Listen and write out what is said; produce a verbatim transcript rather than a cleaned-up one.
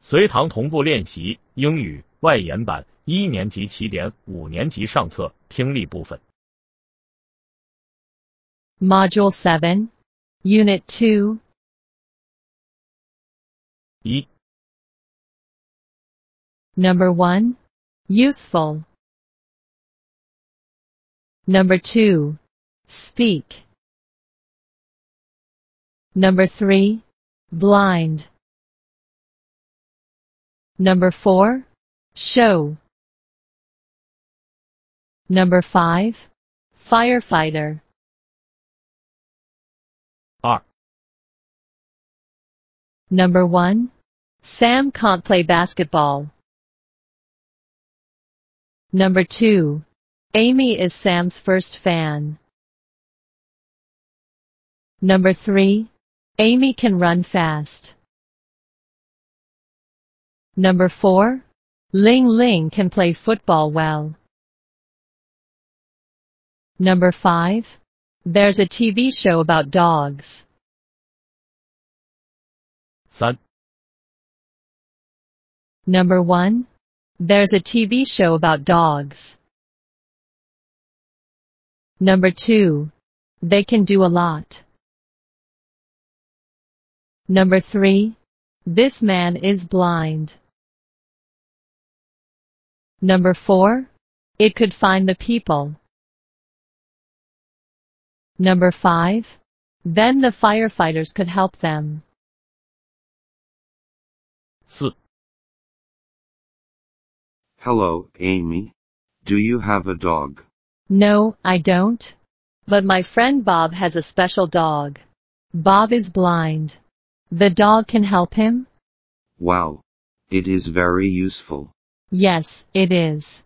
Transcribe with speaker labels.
Speaker 1: 随堂同步练习英语外延版一年级起点五年级上册听力部分。
Speaker 2: Module seven, Unit two.
Speaker 1: 一
Speaker 2: Number one, useful. Number two, speak. Number three, blind. Number four, show. Number five, firefighter.
Speaker 1: 二
Speaker 2: Number one, Sam can't play basketball. Number two, Amy is Sam's first fan. Number three, Amy can run fast. Number four, Ling Ling can play football well. Number five, there's a T V show about dogs.
Speaker 1: 三
Speaker 2: Number one, there's a T V show about dogs. Number two, they can do a lot. Number three, this man is blind. Number four, it could find the people. Number five, then the firefighters could help them.
Speaker 1: 四
Speaker 3: Hello, Amy. Do you have a dog?
Speaker 2: No, I don't. But my friend Bob has a special dog. Bob is blind. The dog can help him?
Speaker 3: Wow. It is very useful.
Speaker 2: Yes, it is.